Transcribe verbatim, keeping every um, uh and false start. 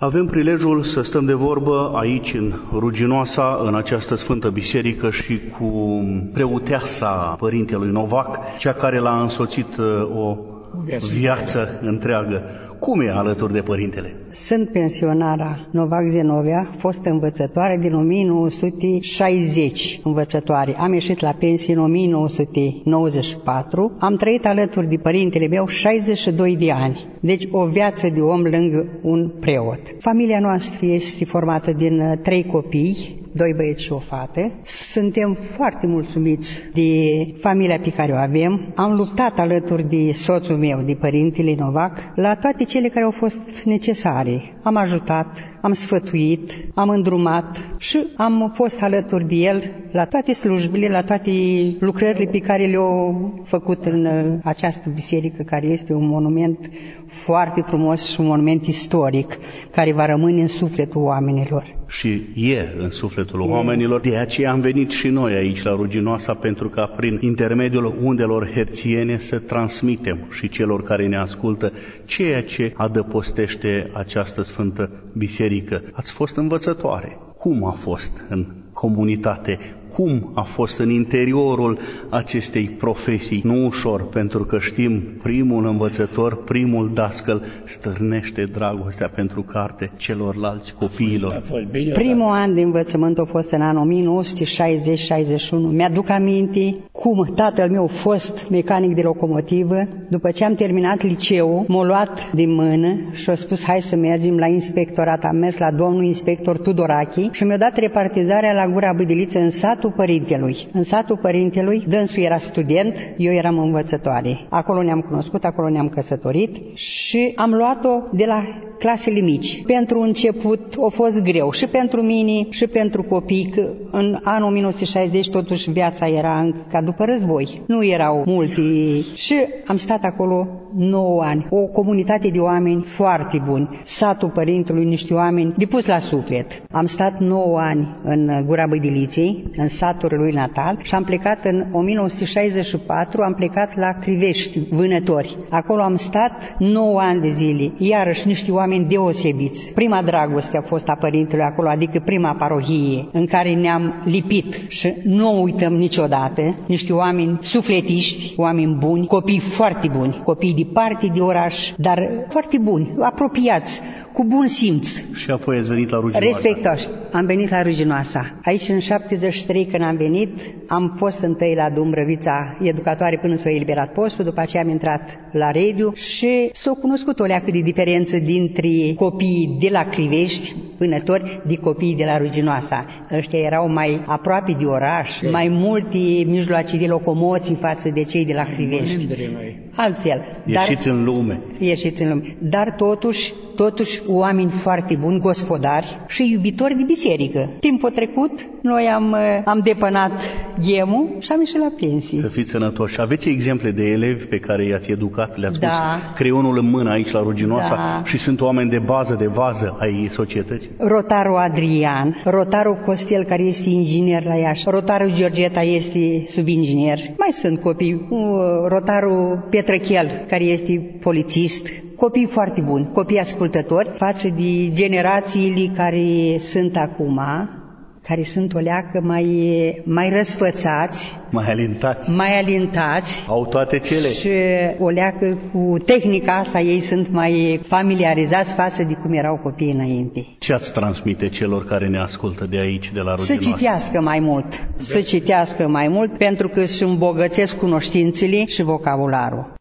Avem prilejul să stăm de vorbă aici, în Ruginoasa, în această Sfântă Biserică și cu preoteasa Părintelui Novac, cea care l-a însoțit o viață întreagă. Cum e alături de Părintele? Sunt pensionara Novac Zenovia, fost învățătoare din o mie nouă sute șaizeci, învățătoare. Am ieșit la pensie în o mie nouă sute nouăzeci și patru. Am trăit alături de Părintele meu șaizeci și doi de ani. Deci o viață de om lângă un preot. Familia noastră este formată din trei copii, doi băieți și o fată. Suntem foarte mulțumiți de familia pe care o avem. Am luptat alături de soțul meu, de Părintele Novac, la toate cele care au fost necesare. Am ajutat, am sfătuit, am îndrumat și am fost alături de el la toate slujbele, la toate lucrările pe care le-au făcut în această biserică, care este un monument foarte frumos și un monument istoric, care va rămâne în sufletul oamenilor. Și e în sufletul e. oamenilor. De aceea am venit și noi aici la Ruginoasa, pentru ca prin intermediul undelor herțiene să transmitem și celor care ne ascultă ceea ce adăpostește această Sfântă Biserică. Ați fost învățătoare. Cum a fost în comunitate? Cum a fost în interiorul acestei profesii? Nu ușor, pentru că știm, primul învățător, primul dascăl stârnește dragostea pentru carte celorlalți copiilor. Primul an de învățământ a fost în anul o mie nouă sute șaizeci șaizeci și unu. Mi-aduc aminte cum tatăl meu a fost mecanic de locomotivă. După ce am terminat liceul, m-a luat din mână și a spus: hai să mergem la inspectorat. Am mers la domnul inspector Tudorache și mi-a dat repartizarea la Gura Bădiliță, în satul Părintelui. În satul Părintelui, dânsul era student, eu eram învățătoare. Acolo ne-am cunoscut, acolo ne-am căsătorit și am luat-o de la clasele mici. Pentru început a fost greu și pentru mine și pentru copii, că în anul o mie nouă sute șaizeci totuși viața era încă ca după război. Nu erau multe și am stat acolo nouă ani. O comunitate de oameni foarte buni. Satul Părintelui, niște oameni de pus la suflet. Am stat nouă ani în Gura Bădiliței, în satul lui natal, și am plecat în o mie nouă sute șaizeci și patru, am plecat la Crivești, Vânători. Acolo am stat nouă ani de zile, iarăși niște oameni deosebiți. Prima dragoste a fost a Părintelui acolo, adică prima parohie în care ne-am lipit și nu o uităm niciodată. Niște oameni sufletiști, oameni buni, copii foarte buni, copii de parte de oraș, dar foarte buni, apropiați, cu bun simț. Și apoi ați venit la Ruginoasa. Respectoși. Am venit la Ruginoasa. Aici în șaptezeci și trei, când am venit, am fost întâi la Dumbrăvița educatoare până s-a eliberat postul, după aceea am intrat la Rediu și s-a cunoscut o leacă de diferență dintre copiii de la Crivești, Vânători, de copiii de la Ruginoasa. Ăștia erau mai aproape de oraș, e. mai multe mijloace de locomoții față de cei de la Crivești. Altfel. Ieșiți dar, în lume. Ieșiți în lume. Dar totuși, totuși oameni foarte buni, gospodari și iubitori de biserică. Timpul trecut, noi am, am depănat ghemul și am ieșit la pensie. Să fiți sănătoși. Aveți exemple de elevi pe care i-ați educat, le-ați da. pus creionul în mână aici la Ruginoasa da. și sunt oameni de bază, de vază ai societății? Rotarul Adrian, rotarul Costel, care este inginer la Iași, rotarul Georgeta este subinginer. Mai sunt copii, rotarul Petrăchel, care este polițist. Copii foarte buni, copii ascultători față de generațiile care sunt acum, care sunt o leacă mai, mai răsfățați, mai alintați. mai alintați, au toate cele. Și o leacă cu tehnica asta, ei sunt mai familiarizați față de cum erau copiii înainte. Ce ați transmite celor care ne ascultă de aici, de la Ruginoasa? Să citească mai mult, să citească mai mult, pentru că își îmbogățesc cunoștințele și vocabularul.